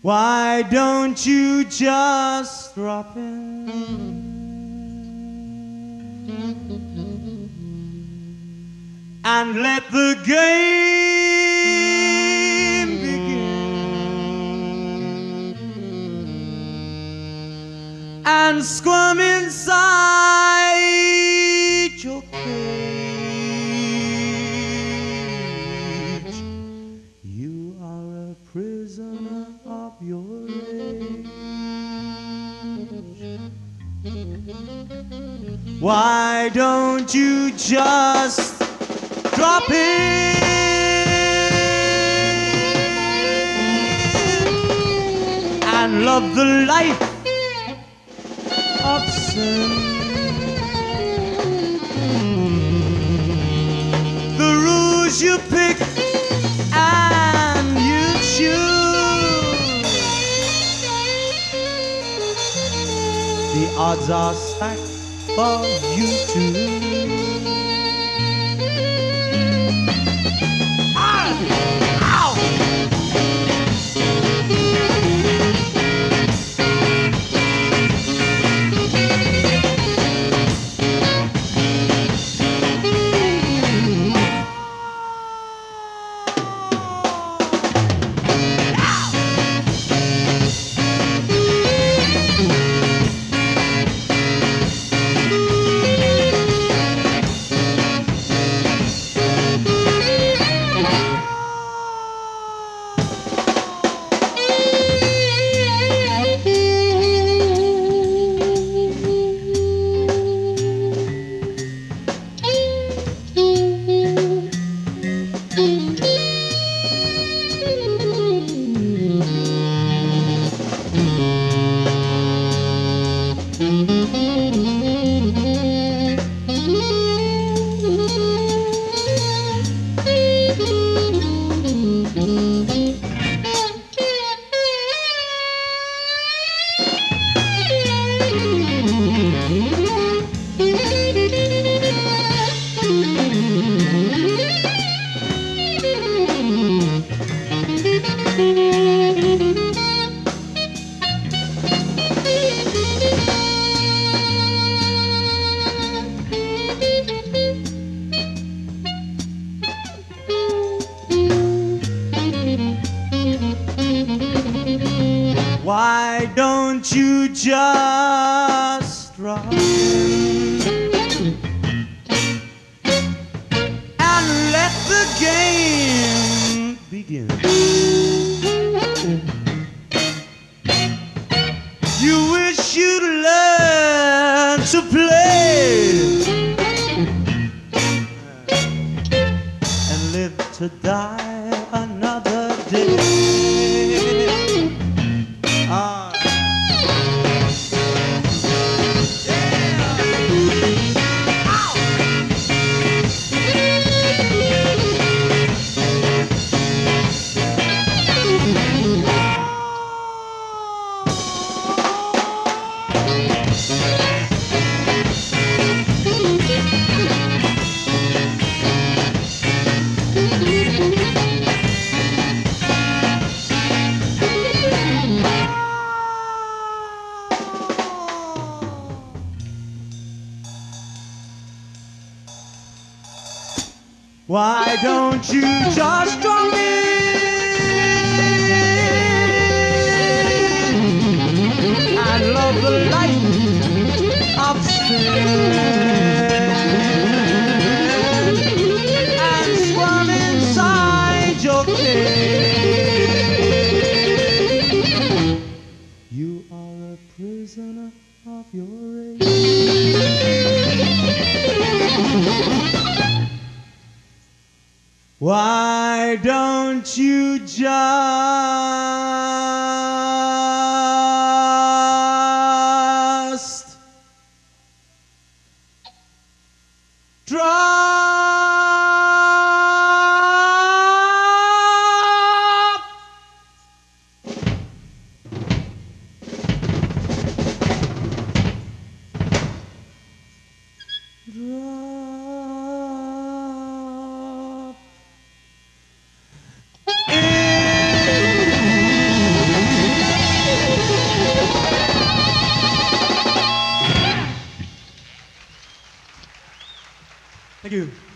Why don't you just drop in and let the game begin and squirm inside your cage? You are a prisoner of your age. Why don't you just drop in and love the life of sin? The rules you pick and you choose, the odds are stacked for you to lose. Why don't you just drop in and let the game begin? You wish you'd learn to play and live to die another day. Why don't you just drop in and love the light of sin and swim inside your cage? You are a prisoner of your age. Why don't you just drop drop in? Thank you.